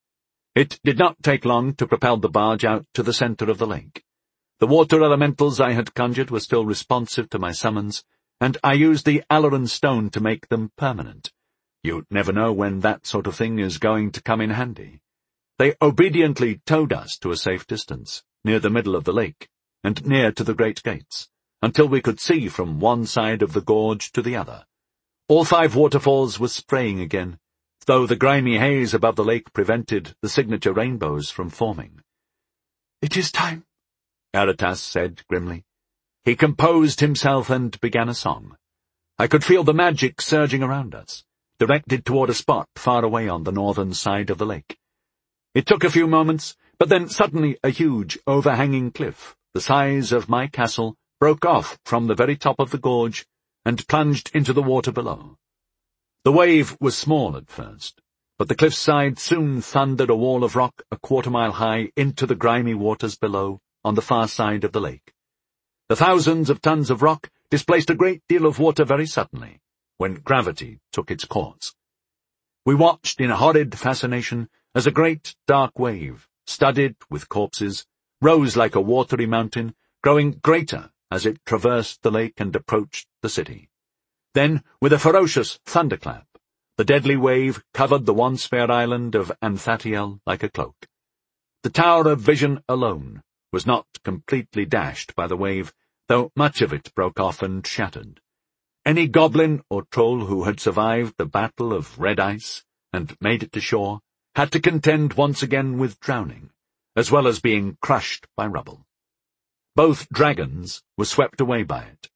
Speaker 2: It did not take long to propel the barge out to the centre of the lake. The water elementals I had conjured were still responsive to my summons, and I used the Alaran stone to make them permanent. You never know when that sort of thing is going to come in handy. They obediently towed us to a safe distance, near the middle of the lake, and near to the great gates, until we could see from one side of the gorge to the other. All five waterfalls were spraying again, though the grimy haze above the lake prevented the signature rainbows from forming. It is time, Eritas said grimly. He composed himself and began a song. I could feel the magic surging around us, directed toward a spot far away on the northern side of the lake. It took a few moments, but then suddenly a huge, overhanging cliff, the size of my castle, broke off from the very top of the gorge and plunged into the water below. The wave was small at first, but the cliff's side soon thundered a wall of rock a quarter mile high into the grimy waters below on the far side of the lake. The thousands of tons of rock displaced a great deal of water very suddenly, when gravity took its course. We watched in horrid fascination as a great dark wave, studded with corpses, rose like a watery mountain, growing greater as it traversed the lake and approached the city. Then, with a ferocious thunderclap, the deadly wave covered the once fair island of Anthathiel like a cloak. The Tower of Vision alone was not completely dashed by the wave, though much of it broke off and shattered. Any goblin or troll who had survived the battle of red ice and made it to shore had to contend once again with drowning, as well as being crushed by rubble. Both dragons were swept away by it.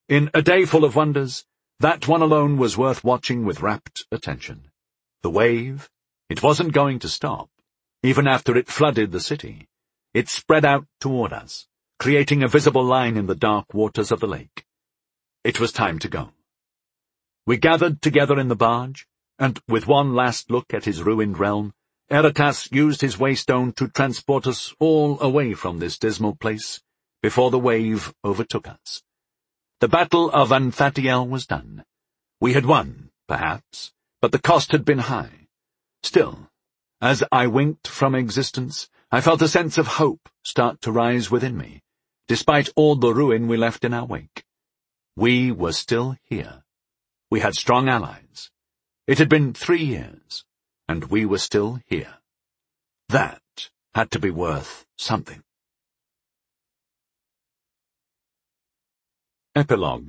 Speaker 1: In a day full of wonders, that one alone was worth watching with rapt attention. The wave, it wasn't going to stop, even after it flooded the city. It spread out toward us, creating a visible line in the dark waters of the lake. It was time to go. We gathered together in the barge, and with one last look at his ruined realm, Eratas used his waystone to transport us all away from this dismal place before the wave overtook us. The Battle of Anfatiel was done. We had won, perhaps, but the cost had been high. Still, as I winked from existence, I felt a sense of hope start to rise within me, despite all the ruin we left in our wake. We were still here. We had strong allies. It had been three years, and we were still here. That had to be worth something. Epilogue.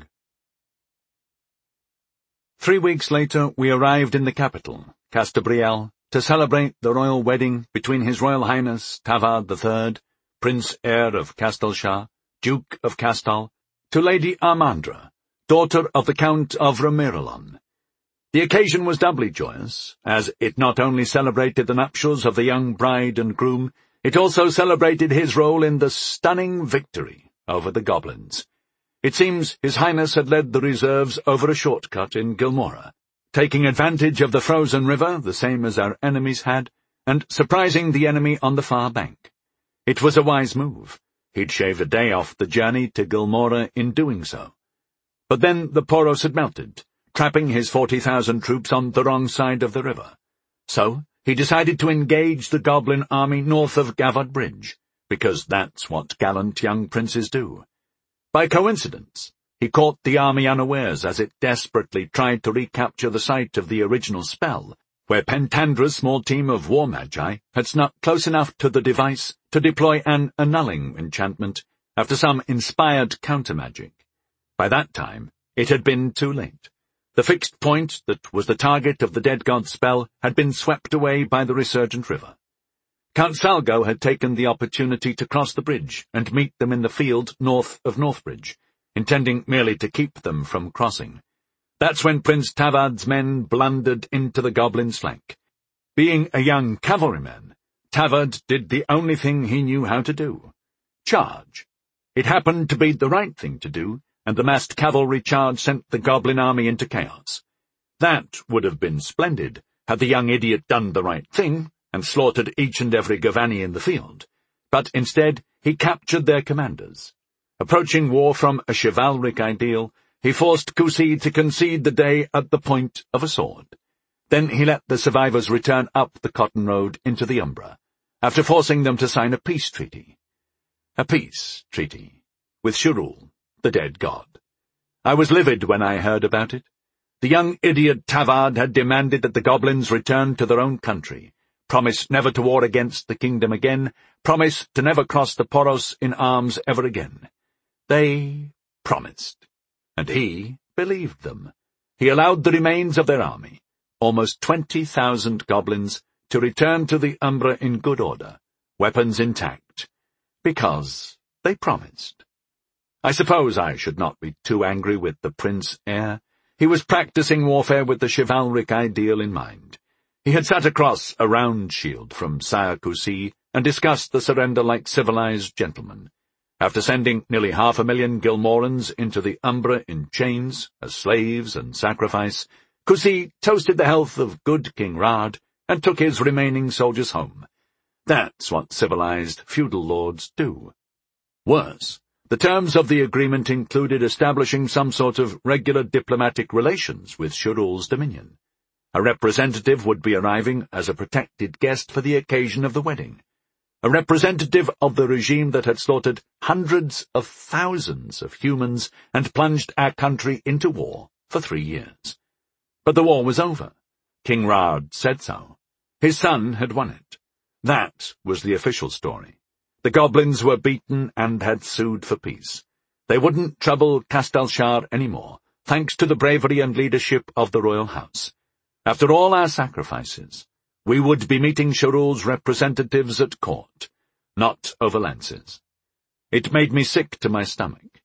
Speaker 1: Three weeks later, we arrived in the capital, Castabriel, to celebrate the royal wedding between His Royal Highness Tavad the Third, Prince Heir of Castelshah, Duke of Castal, to Lady Armandra, daughter of the Count of Remirelon. The occasion was doubly joyous, as it not only celebrated the nuptials of the young bride and groom, it also celebrated his role in the stunning victory over the goblins. It seems His Highness had led the reserves over a shortcut in Gilmora, taking advantage of the frozen river, the same as our enemies had, and surprising the enemy on the far bank. It was a wise move. He'd shaved a day off the journey to Gilmora in doing so. But then the Poros had melted, trapping his forty thousand troops on the wrong side of the river. So he decided to engage the goblin army north of Gavod Bridge, because that's what gallant young princes do. By coincidence, he caught the army unawares as it desperately tried to recapture the site of the original spell, where Pentandra's small team of war magi had snuck close enough to the device to deploy an annulling enchantment after some inspired countermagic. By that time, it had been too late. The fixed point that was the target of the dead god's spell had been swept away by the resurgent river. Count Salgo had taken the opportunity to cross the bridge and meet them in the field north of Northbridge, intending merely to keep them from crossing. That's when Prince Tavad's men blundered into the goblins' flank. Being a young cavalryman, Tavad did the only thing he knew how to do: charge. It happened to be the right thing to do, and the massed cavalry charge sent the goblin army into chaos. That would have been splendid had the young idiot done the right thing and slaughtered each and every Gavani in the field, but instead he captured their commanders. Approaching war from a chivalric ideal, he forced Kusi to concede the day at the point of a sword. Then he let the survivors return up the Cotton Road into the Umbra, after forcing them to sign a peace treaty. A peace treaty with Shurul, the dead god. I was livid when I heard about it. The young idiot Tavad had demanded that the goblins return to their own country, promise never to war against the kingdom again, promise to never cross the Poros in arms ever again. They promised, and he believed them. He allowed the remains of their army, almost twenty thousand goblins, to return to the Umbra in good order, weapons intact, because they promised. I suppose I should not be too angry with the Prince Heir. He was practicing warfare with the chivalric ideal in mind. He had sat across a round shield from Sire Kusi and discussed the surrender like civilized gentlemen. After sending nearly half a million Gilmorans into the Umbra in chains, as slaves and sacrifice, Kusi toasted the health of good King Rad and took his remaining soldiers home. That's what civilized feudal lords do. Worse, the terms of the agreement included establishing some sort of regular diplomatic relations with Shurul's dominion. A representative would be arriving as a protected guest for the occasion of the wedding. A representative of the regime that had slaughtered hundreds of thousands of humans and plunged our country into war for three years. But the war was over. King Rad said so. His son had won it. That was the official story. The goblins were beaten and had sued for peace. They wouldn't trouble Castelshah anymore, thanks to the bravery and leadership of the royal house. After all our sacrifices, we would be meeting Shurul's representatives at court, not over lances. It made me sick to my stomach.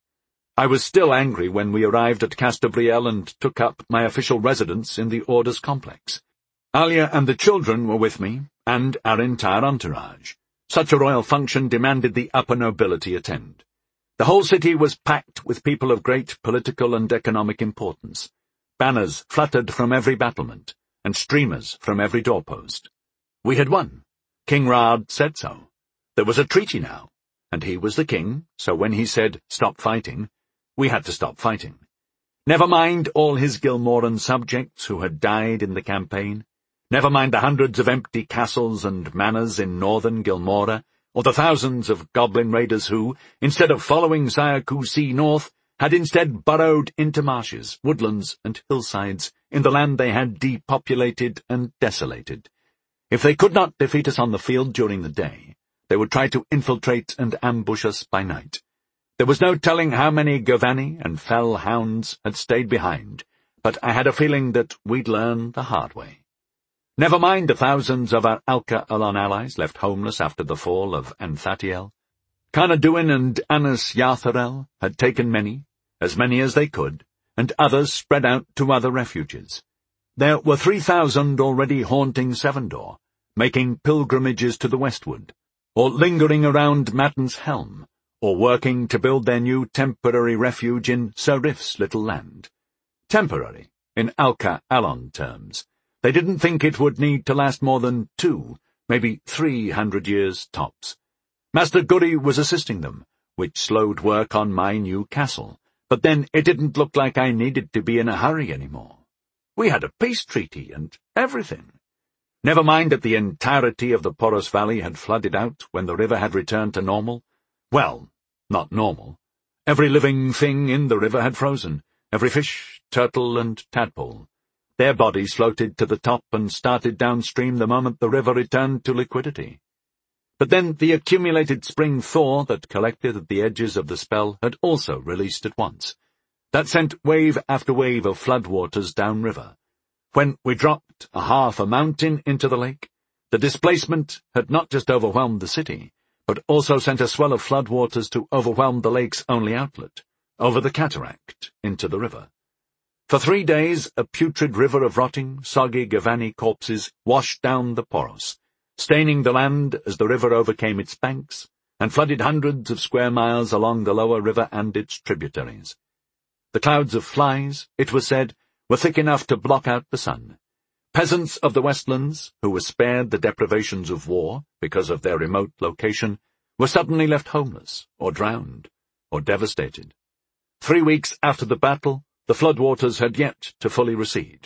Speaker 1: I was still angry when we arrived at Castabriel and took up my official residence in the Order's complex. Alia and the children were with me, and our entire entourage. Such a royal function demanded the upper nobility attend. The whole city was packed with people of great political and economic importance. Banners fluttered from every battlement, and streamers from every doorpost. We had won. King Raad said so. There was a treaty now, and he was the king, so when he said, "Stop fighting," we had to stop fighting. Never mind all his Gilmoran subjects who had died in the campaign. Never mind the hundreds of empty castles and manors in northern Gilmora, or the thousands of goblin raiders who, instead of following Sayakoo north, had instead burrowed into marshes, woodlands, and hillsides in the land they had depopulated and desolated. If they could not defeat us on the field during the day, they would try to infiltrate and ambush us by night. There was no telling how many Gavani and fell hounds had stayed behind, but I had a feeling that we'd learn the hard way. Never mind the thousands of our Alka Alon allies left homeless after the fall of Anthatiel. Carnaduin and Anas Yatharel had taken many, as many as they could, and others spread out to other refuges. There were three thousand already haunting Sevendor, making pilgrimages to the westward, or lingering around Matten's Helm, or working to build their new temporary refuge in Serif's little land. Temporary, in Alka Alon terms. They didn't think it would need to last more than two, maybe three hundred years tops. Master Guri was assisting them, which slowed work on my new castle, but then it didn't look like I needed to be in a hurry anymore. We had a peace treaty and everything. Never mind that the entirety of the Poros Valley had flooded out when the river had returned to normal. Well, not normal. Every living thing in the river had frozen, every fish, turtle, and tadpole. Their bodies floated to the top and started downstream the moment the river returned to liquidity. But then the accumulated spring thaw that collected at the edges of the spell had also released at once. That sent wave after wave of floodwaters downriver. When we dropped a half a mountain into the lake, the displacement had not just overwhelmed the city, but also sent a swell of floodwaters to overwhelm the lake's only outlet, over the cataract, into the river. For three days, a putrid river of rotting, soggy Gavani corpses washed down the Poros, staining the land as the river overcame its banks, and flooded hundreds of square miles along the lower river and its tributaries. The clouds of flies, it was said, were thick enough to block out the sun. Peasants of the Westlands, who were spared the deprivations of war because of their remote location, were suddenly left homeless, or drowned, or devastated. Three weeks after the battle, the floodwaters had yet to fully recede.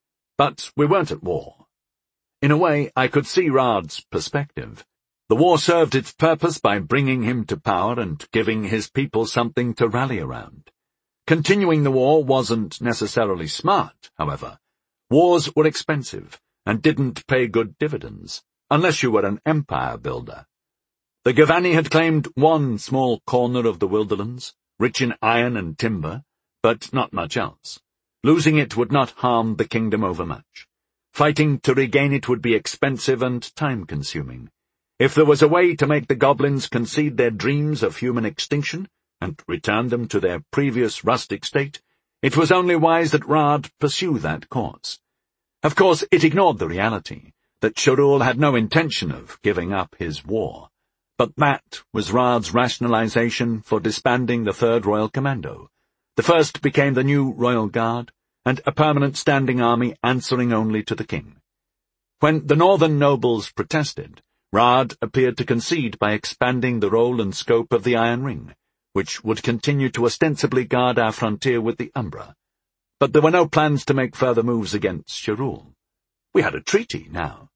Speaker 1: But we weren't at war. In a way, I could see Raad's perspective. The war served its purpose by bringing him to power and giving his people something to rally around. Continuing the war wasn't necessarily smart, however. Wars were expensive and didn't pay good dividends, unless you were an empire builder. The Gavani had claimed one small corner of the Wilderlands, rich in iron and timber, but not much else. Losing it would not harm the kingdom overmuch. Fighting to regain it would be expensive and time-consuming. If there was a way to make the goblins concede their dreams of human extinction and return them to their previous rustic state, it was only wise that Raad pursue that course. Of course, it ignored the reality that Shirul had no intention of giving up his war, but that was Raad's rationalization for disbanding the Third Royal Commando. The first became the new Royal Guard, and a permanent standing army answering only to the king. When the northern nobles protested, Raad appeared to concede by expanding the role and scope of the Iron Ring, which would continue to ostensibly guard our frontier with the Umbra. But there were no plans to make further moves against Shirul. We had a treaty now.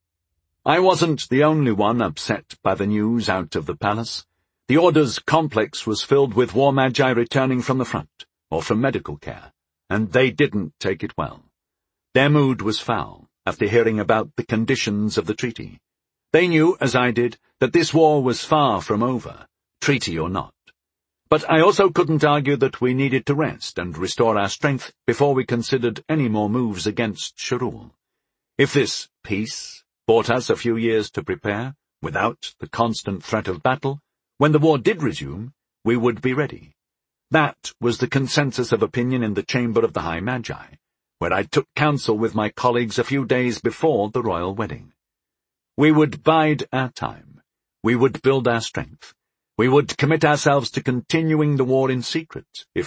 Speaker 1: I wasn't the only one upset by the news out of the palace. The Order's complex was filled with war magi returning from the front, or from medical care, and they didn't take it well. Their mood was foul after hearing about the conditions of the treaty. They knew, as I did, that this war was far from over, treaty or not. But I also couldn't argue that we needed to rest and restore our strength before we considered any more moves against Shirul. If this peace bought us a few years to prepare, without the constant threat of battle, when the war did resume, we would be ready. That was the consensus of opinion in the chamber of the High Magi, where I took counsel with my colleagues a few days before the royal wedding. We would bide our time. We would build our strength. We would commit ourselves to continuing the war in secret, if